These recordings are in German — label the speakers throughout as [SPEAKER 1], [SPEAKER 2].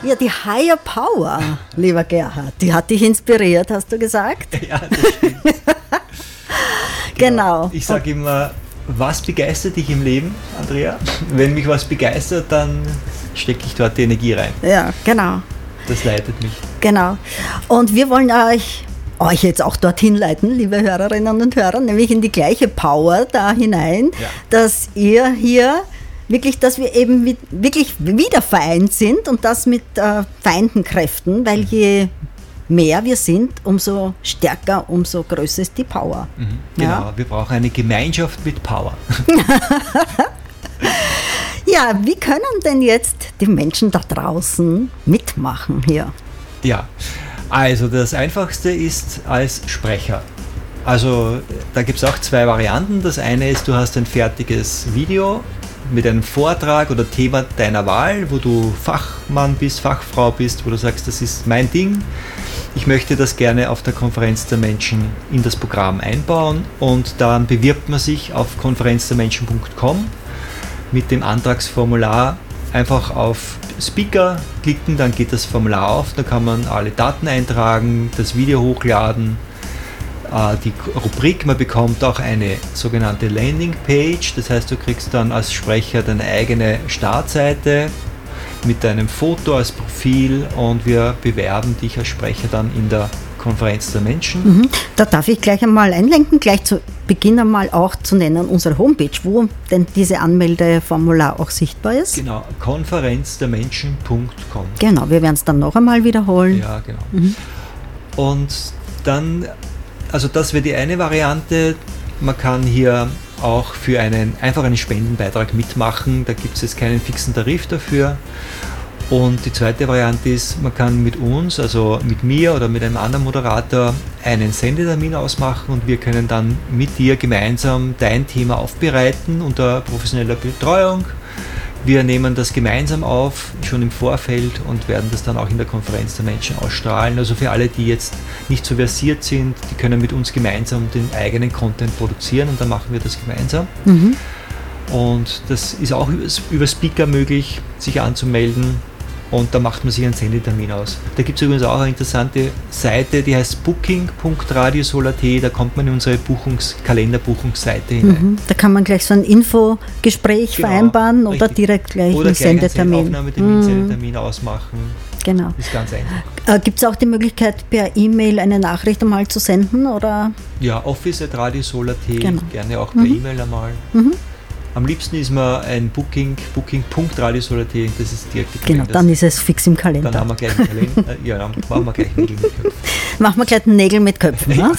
[SPEAKER 1] Ja, die Higher Power, lieber Gerhard, die hat dich inspiriert, hast du gesagt?
[SPEAKER 2] Ja, das stimmt.
[SPEAKER 1] Genau.
[SPEAKER 2] Ich sage immer, was begeistert dich im Leben, Andrea? Wenn mich was begeistert, dann stecke ich dort die Energie rein.
[SPEAKER 1] Ja, genau.
[SPEAKER 2] Das leitet mich.
[SPEAKER 1] Genau. Und wir wollen euch jetzt auch dorthin leiten, liebe Hörerinnen und Hörer, nämlich in die gleiche Power da hinein, dass ihr hier wirklich, dass wir eben wirklich wieder vereint sind und das mit vereinten Kräften, weil je mehr wir sind, umso stärker, umso größer ist die Power.
[SPEAKER 2] Mhm, genau, wir brauchen eine Gemeinschaft mit Power.
[SPEAKER 1] Ja, wie können denn jetzt die Menschen da draußen mitmachen hier?
[SPEAKER 2] Ja, also das Einfachste ist als Sprecher. Also da gibt es auch zwei Varianten. Das eine ist, du hast ein fertiges Video mit einem Vortrag oder Thema deiner Wahl, wo du Fachmann bist, Fachfrau bist, wo du sagst, das ist mein Ding. Ich möchte das gerne auf der Konferenz der Menschen in das Programm einbauen und dann bewirbt man sich auf konferenzdermenschen.com mit dem Antragsformular. Einfach auf Speaker klicken, dann geht das Formular auf, da kann man alle Daten eintragen, das Video hochladen, die Rubrik, man bekommt auch eine sogenannte Landingpage, das heißt, du kriegst dann als Sprecher deine eigene Startseite mit deinem Foto als Profil und wir bewerben dich als Sprecher dann in der Konferenz der Menschen.
[SPEAKER 1] Da darf ich gleich einmal einlenken, gleich zu Beginn einmal auch zu nennen, unsere Homepage, wo denn diese Anmeldeformular auch sichtbar ist.
[SPEAKER 2] Genau, konferenzdermenschen.com.
[SPEAKER 1] Genau, wir werden es dann noch einmal wiederholen.
[SPEAKER 2] Ja, genau. Und dann, also das wäre die eine Variante, man kann hier auch für einfach einen Spendenbeitrag mitmachen, da gibt es jetzt keinen fixen Tarif dafür. Und die zweite Variante ist, man kann mit uns, also mit mir oder mit einem anderen Moderator, einen Sendetermin ausmachen und wir können dann mit dir gemeinsam dein Thema aufbereiten unter professioneller Betreuung. Wir nehmen das gemeinsam auf, schon im Vorfeld und werden das dann auch in der Konferenz der Menschen ausstrahlen. Also für alle, die jetzt nicht so versiert sind, die können mit uns gemeinsam den eigenen Content produzieren und dann machen wir das gemeinsam. Und das ist auch über Speaker möglich, sich anzumelden. Und da macht man sich einen Sendetermin aus. Da gibt es übrigens auch eine interessante Seite, die heißt booking.radiosol.at, da kommt man in unsere Kalenderbuchungsseite hinein.
[SPEAKER 1] Da kann man gleich so ein Infogespräch vereinbaren oder direkt gleich einen Sendetermin.
[SPEAKER 2] Oder Aufnahmetermin, Sendetermin ausmachen.
[SPEAKER 1] Genau.
[SPEAKER 2] Ist ganz einfach.
[SPEAKER 1] Gibt es auch die Möglichkeit, per E-Mail eine Nachricht einmal zu senden? Oder?
[SPEAKER 2] Ja, office@radiosol.at, gerne auch per E-Mail einmal. Am liebsten ist mir ein booking.radiosol.at, das ist direkt die Kalender.
[SPEAKER 1] Genau, dann ist es fix im Kalender.
[SPEAKER 2] Dann haben wir gleich einen Kalender, dann machen wir gleich Nägel mit Köpfen.
[SPEAKER 1] Machen wir gleich Nägel mit Köpfen, ne?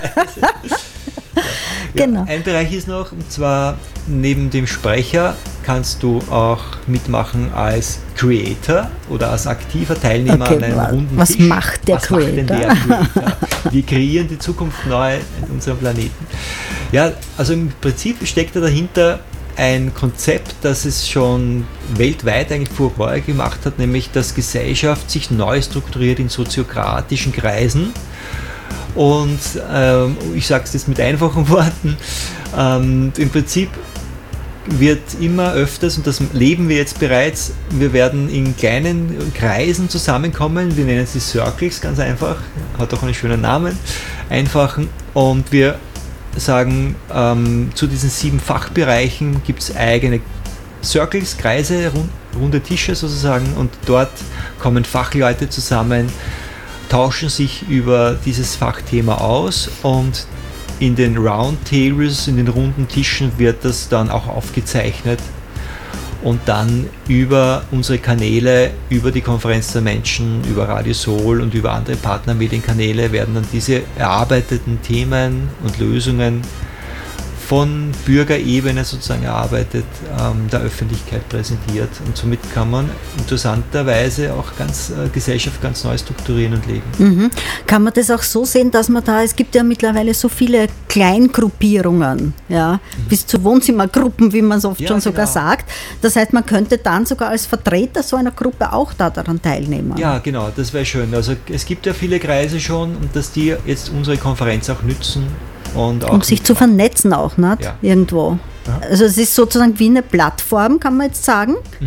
[SPEAKER 1] Genau.
[SPEAKER 2] Ein Bereich ist noch, und zwar neben dem Sprecher kannst du auch mitmachen als Creator oder als aktiver Teilnehmer an einem runden
[SPEAKER 1] was
[SPEAKER 2] Tisch.
[SPEAKER 1] Macht der Creator?
[SPEAKER 2] Macht denn der Creator? Wir kreieren die Zukunft neu in unserem Planeten. Ja, also im Prinzip steckt da dahinter ein Konzept, das es schon weltweit eigentlich Furore gemacht hat, nämlich dass Gesellschaft sich neu strukturiert in soziokratischen Kreisen. Und ich sage es jetzt mit einfachen Worten, im Prinzip wird immer öfters, und das leben wir jetzt bereits, wir werden in kleinen Kreisen zusammenkommen, wir nennen sie Circles, ganz einfach, hat auch einen schönen Namen, einfachen, und wir sagen, zu diesen 7 Fachbereichen gibt es eigene Circles, Kreise, runde Tische sozusagen, und dort kommen Fachleute zusammen, tauschen sich über dieses Fachthema aus und in den Roundtables, in den runden Tischen wird das dann auch aufgezeichnet und dann über unsere Kanäle, über die Konferenz der Menschen, über Radio Sol und über andere Partnermedienkanäle werden dann diese erarbeiteten Themen und Lösungen von Bürgerebene sozusagen erarbeitet, der Öffentlichkeit präsentiert. Und somit kann man interessanterweise auch Gesellschaft ganz neu strukturieren und leben.
[SPEAKER 1] Kann man das auch so sehen, dass man es gibt ja mittlerweile so viele Kleingruppierungen, ja, bis zu Wohnzimmergruppen, wie man es oft schon sogar sagt. Das heißt, man könnte dann sogar als Vertreter so einer Gruppe auch daran teilnehmen.
[SPEAKER 2] Ja, genau, das wäre schön. Also es gibt ja viele Kreise schon und dass die jetzt unsere Konferenz auch nützen. Und auch
[SPEAKER 1] um sich zu vernetzen auch, nicht?
[SPEAKER 2] Ja.
[SPEAKER 1] Irgendwo. Ja. Also es ist sozusagen wie eine Plattform, kann man jetzt sagen,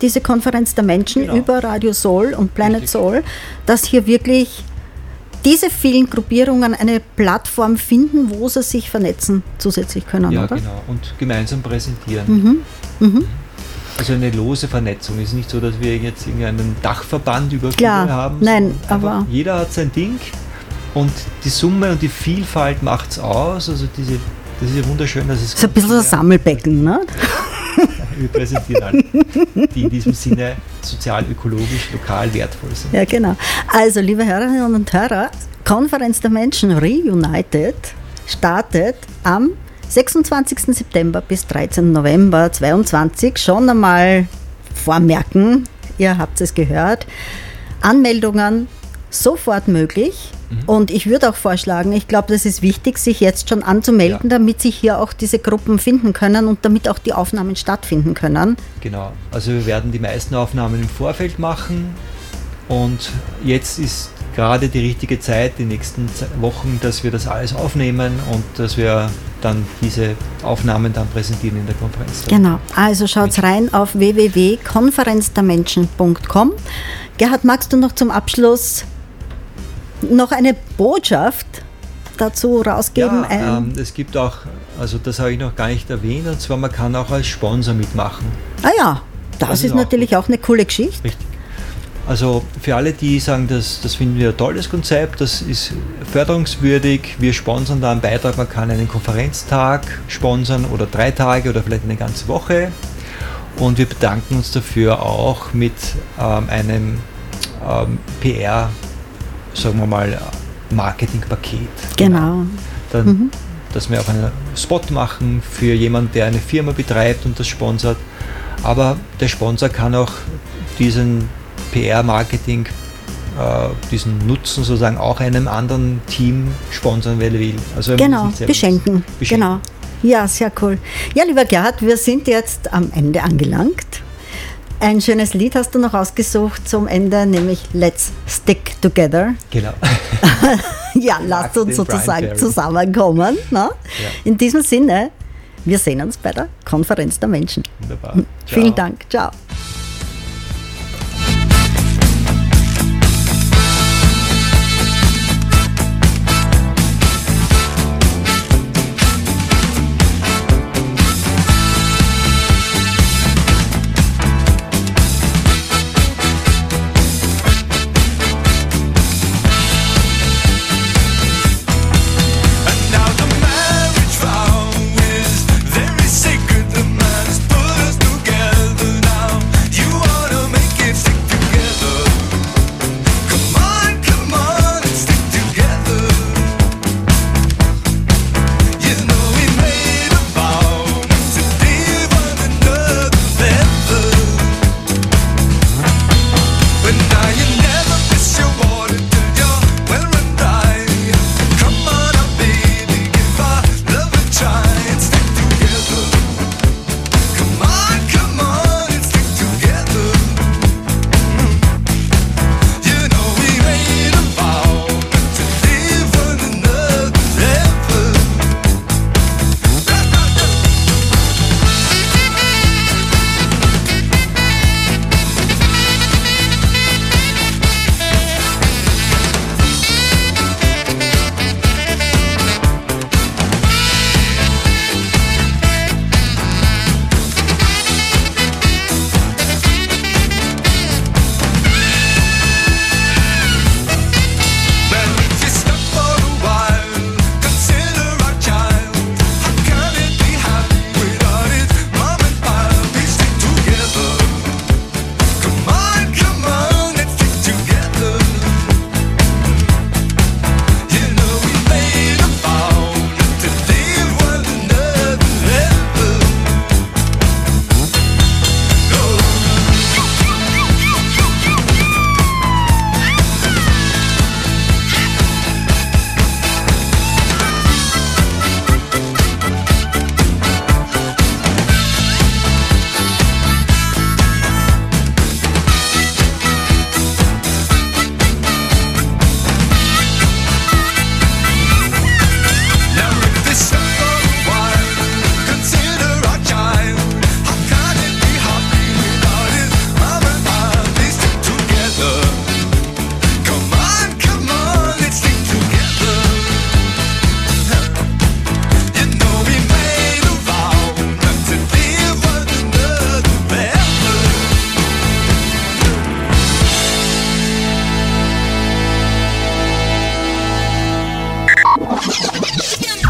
[SPEAKER 1] diese Konferenz der Menschen über Radio Soul und Planet Soul, dass hier wirklich diese vielen Gruppierungen eine Plattform finden, wo sie sich vernetzen zusätzlich können,
[SPEAKER 2] ja,
[SPEAKER 1] oder?
[SPEAKER 2] Ja, genau. Und gemeinsam präsentieren. Also eine lose Vernetzung. Es ist nicht so, dass wir jetzt irgendeinen Dachverband über viele haben.
[SPEAKER 1] Nein, aber
[SPEAKER 2] jeder hat sein Ding und die Summe und die Vielfalt macht es aus. Also das ist ja wunderschön. Das ist
[SPEAKER 1] so ein bisschen ein Sammelbecken, ne?
[SPEAKER 2] Wir präsentieren alle, die in diesem Sinne sozial, ökologisch, lokal wertvoll sind.
[SPEAKER 1] Ja, genau. Also, liebe Hörerinnen und Hörer, Konferenz der Menschen Reunited startet am 26. September bis 13. November 2022. Schon einmal vormerken, ihr habt es gehört. Anmeldungen sofort möglich. Und ich würde auch vorschlagen, ich glaube, das ist wichtig, sich jetzt schon anzumelden, damit sich hier auch diese Gruppen finden können und damit auch die Aufnahmen stattfinden können.
[SPEAKER 2] Genau, also wir werden die meisten Aufnahmen im Vorfeld machen und jetzt ist gerade die richtige Zeit, die nächsten Wochen, dass wir das alles aufnehmen und dass wir dann diese Aufnahmen dann präsentieren in der Konferenz.
[SPEAKER 1] Genau, also schaut's rein auf www.konferenzdermenschen.com. Gerhard, magst du noch zum Abschluss noch eine Botschaft dazu rausgeben?
[SPEAKER 2] Ja, es gibt auch, also das habe ich noch gar nicht erwähnt, und zwar man kann auch als Sponsor mitmachen.
[SPEAKER 1] Ah ja, das ist natürlich auch eine coole Geschichte.
[SPEAKER 2] Richtig. Also für alle, die sagen, das finden wir ein tolles Konzept, das ist förderungswürdig, wir sponsern da einen Beitrag, man kann einen Konferenztag sponsern oder 3 Tage oder vielleicht eine ganze Woche, und wir bedanken uns dafür auch mit einem PR, sagen wir mal, Marketingpaket.
[SPEAKER 1] Genau.
[SPEAKER 2] Dann, dass wir auch einen Spot machen für jemanden, der eine Firma betreibt und das sponsert. Aber der Sponsor kann auch diesen PR-Marketing, diesen Nutzen sozusagen auch einem anderen Team sponsern, wenn er will. Also
[SPEAKER 1] genau, beschenken. Genau. Ja, sehr cool. Ja, lieber Gerhard, wir sind jetzt am Ende angelangt. Ein schönes Lied hast du noch ausgesucht zum Ende, nämlich Let's Stick Together.
[SPEAKER 2] Genau.
[SPEAKER 1] Ja, lasst uns sozusagen zusammenkommen. Ne? Ja. In diesem Sinne, wir sehen uns bei der Konferenz der Menschen.
[SPEAKER 2] Wunderbar.
[SPEAKER 1] Vielen Dank. Ciao.
[SPEAKER 3] Now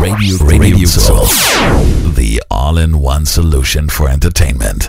[SPEAKER 3] Radio Soul, the all-in-one solution for entertainment.